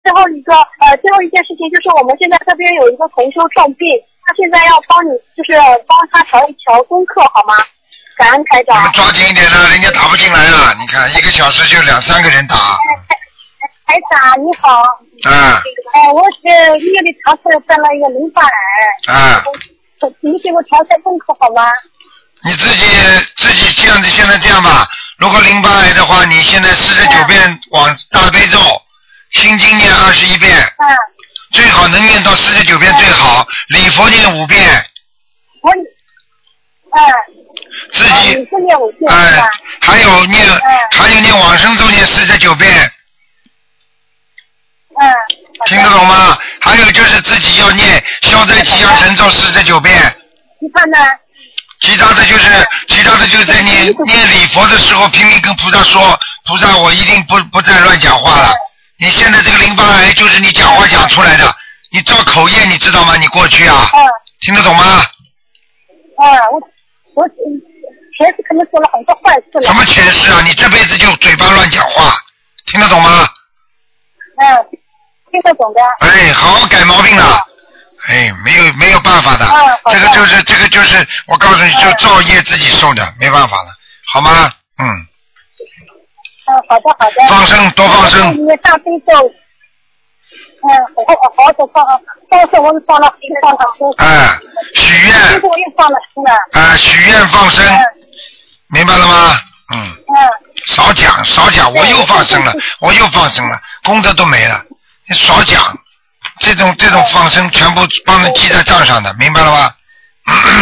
最后一件事情就是我们现在这边有一个同修重病，他现在要帮你帮他调一调功课好吗？感恩台长。 你们抓紧一点了，人家打不进来啊！你看1个小时就2、3个人打。 台长你好。我是医院里查出来得了一个淋巴癌。请你给我调一下功课好吗？ 你自己这样子，现在这样吧。如果淋巴癌的话，你现在49遍往大悲咒，心经念21遍，最好能念到49遍最好，礼佛念5遍。自己还有念往生咒念49遍。听得懂吗？还有就是自己要念消灾吉祥神咒49遍。其他的就是在念礼佛的时候拼命跟菩萨说，菩萨我一定不再乱讲话了。你现在这个淋巴癌就是你讲话讲出来的，你造口业你知道吗？你过去啊，听得懂吗？ 我前世可能做了很多坏事了。 什么前世啊？你这辈子就嘴巴乱讲话，听得懂吗？ 听得懂的。 好好改毛病了。没有办法的。这个就是我告诉你，就造业自己受的，没办法了，好吗？ 好的。 放生多放生。 你大悲咒。好的放生，我们放了许愿。 我也放了心了。 许愿放生，明白了吗？少讲，我又放生了，功德都没了，你少讲，这种放生全部帮人记在账上的，明白了吗？